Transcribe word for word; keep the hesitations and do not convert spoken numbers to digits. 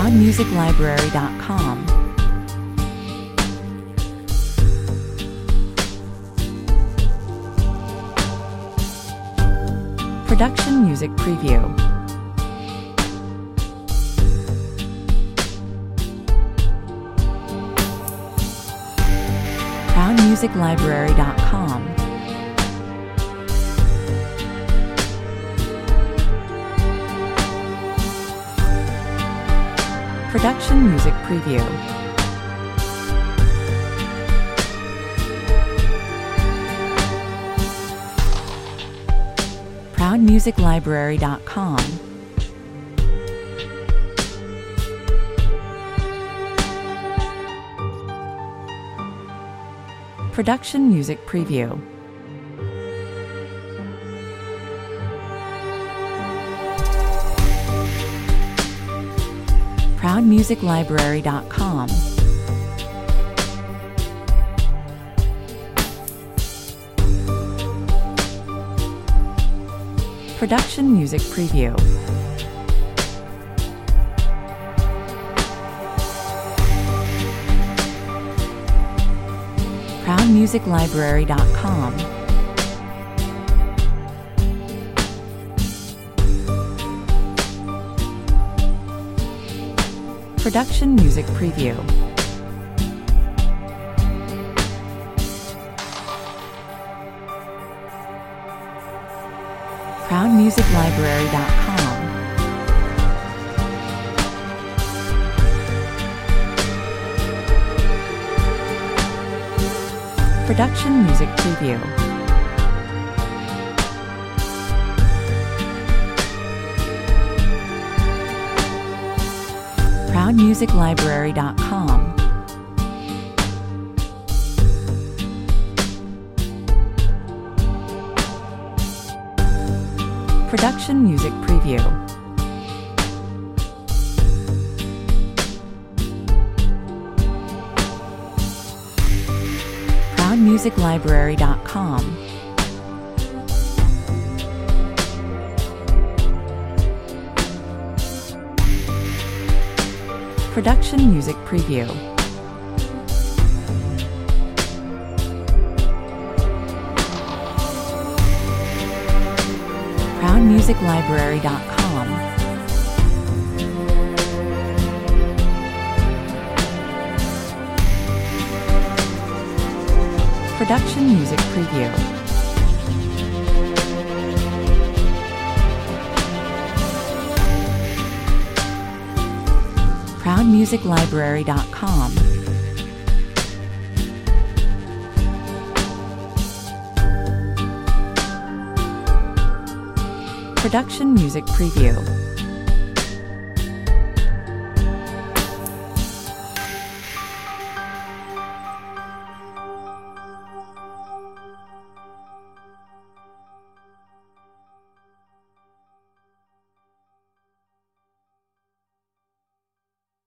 proud music library dot com. Production Music Preview. proud music library dot com. Production Music Preview. proud music library dot com. Production Music Preview. proud music library dot com. Production Music Preview. proud music library dot com. Production Music Preview. proud music library dot com. Production Music Preview. proud music library dot com. Production Music Preview. proud music library dot com. Production Music Preview. proud music library dot com. Production Music Preview. proud music library dot com. Production Music Preview.